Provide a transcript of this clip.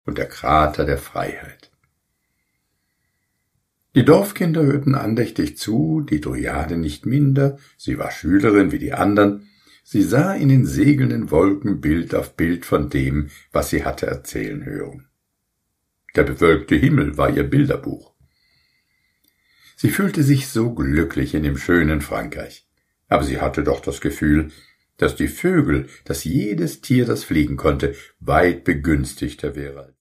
und der Krater der Freiheit. Die Dorfkinder hörten andächtig zu, die Dryade nicht minder, sie war Schülerin wie die andern, sie sah in den segelnden Wolken Bild auf Bild von dem, was sie hatte erzählen hören. Der bewölkte Himmel war ihr Bilderbuch. Sie fühlte sich so glücklich in dem schönen Frankreich, aber sie hatte doch das Gefühl, dass die Vögel, dass jedes Tier, das fliegen konnte, weit begünstigter wäre.